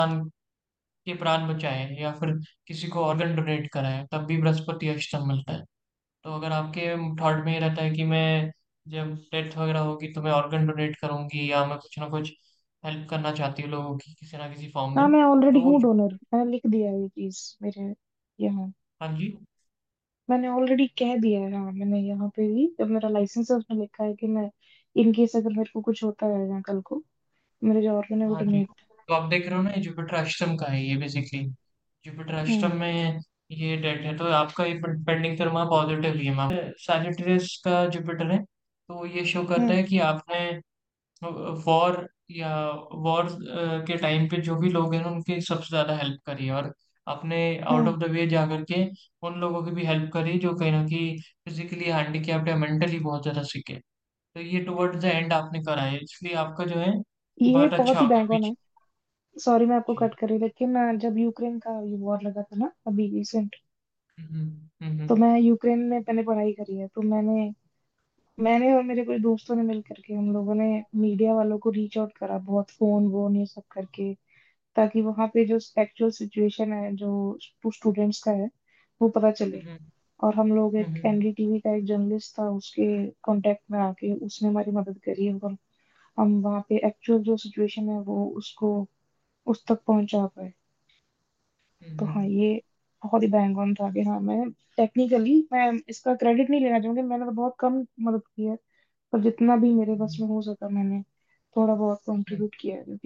के प्राण बचाए या फिर किसी को ऑर्गन डोनेट कराए, तब भी बृहस्पति अष्टम मिलता है। तो अगर आपके थॉट में ये रहता है कि मैं जब डेथ वगैरह होगी तो मैं ऑर्गन डोनेट करूंगी या मैं कुछ ना कुछ हेल्प करना चाहती हूँ लोगों की किसी ना किसी फॉर्म हाँ, में, मैं ऑलरेडी तो हूँ डोनर, मैंने लिख दिया है ये चीज मेरे यहाँ। हाँ जी। मैंने ऑलरेडी कह दिया है, हाँ मैंने यहाँ पे भी जब मेरा लाइसेंस है उसमें लिखा है कि मैं इन केस अगर मेरे को कुछ होता है यहाँ कल को, मेरे जो ऑर्गन है वो हाँ जी, डोनेट। तो आप देख रहे हो ना, ये जुपिटर अष्टम का है ये बेसिकली। जुपिटर हम्म। अष्टम में ये डेट है, तो आपका ये पेंडिंग कर्मा पॉजिटिव ही है मैम। सैजिटेरियस का जुपिटर है, तो ये शो करता हम्म। है कि आपने वॉर या वॉर के टाइम पे जो भी लोग हैं ना, उनकी सबसे ज्यादा हेल्प करी है, और अपने out hmm. Of the way जा करके उन लोगों की भी हेल्प करी जो कहीं ना कहीं फिजिकली हैंडीकैप्ड या मेंटली बहुत ज्यादा सिक है। तो ये टुवर्ड्स द एंड आपने करा है, इसलिए आपका जो है ये बहुत अच्छा बहुत ही होगा बैंग ऑन पीछे। है। सॉरी मैं आपको जी। कट कर रही, लेकिन जब यूक्रेन का ये वॉर लगा था ना अभी रिसेंट, तो हम्म। मैं यूक्रेन में मैंने पढ़ाई करी है, तो मैंने मैंने और मेरे कुछ दोस्तों ने मिल करके हम लोगों ने मीडिया वालों को रीच आउट करा, बहुत फोन वोन ये सब करके, ताकि वहां पे जो एक्चुअल सिचुएशन है जो स्टूडेंट्स का है वो पता चले। हम्म। और हम लोग, एक हम्म। एनडीटीवी का एक जर्नलिस्ट था, उसके कांटेक्ट में आके उसने हमारी मदद करी है, और हम वहाँ पे एक्चुअल जो सिचुएशन है वो उसको उस तक पहुंचा पाए। तो हाँ, हम्म। ये बहुत ही बैंग ऑन था कि हाँ मैं टेक्निकली, मैं इसका क्रेडिट नहीं लेना चाहूंगी, मैंने तो बहुत कम मदद की है, पर जितना भी मेरे बस हम्म। में हो सका मैंने थोड़ा बहुत हम्म। कंट्रीब्यूट किया है।